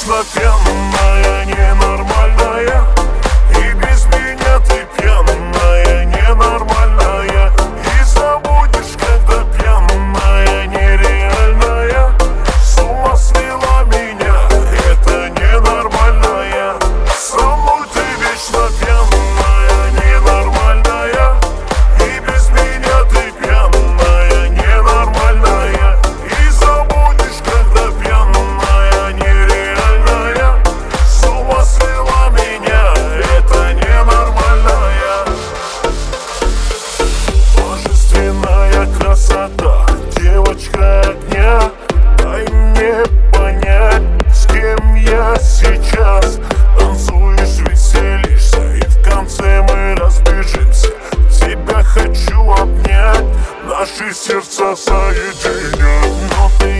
вечно пьяная, ненормальная. И без меня ты пьяная, ненормальная. И забудешь, когда пьяная, нереальная. С ума свела меня, это ненормальная. Со мной ты вечно пьяная, ненормальная. И без меня ты пьяная, ненормальная. И забудешь, когда пьяная, нереальная. С ума свела меня, это ненормальная. Божественная красота, девочка огня. Дай мне понять, с кем я сейчас. Танцуешь, веселишься, и в конце мы разбежимся. Тебя хочу обнять, наши сердца соединять. Но ты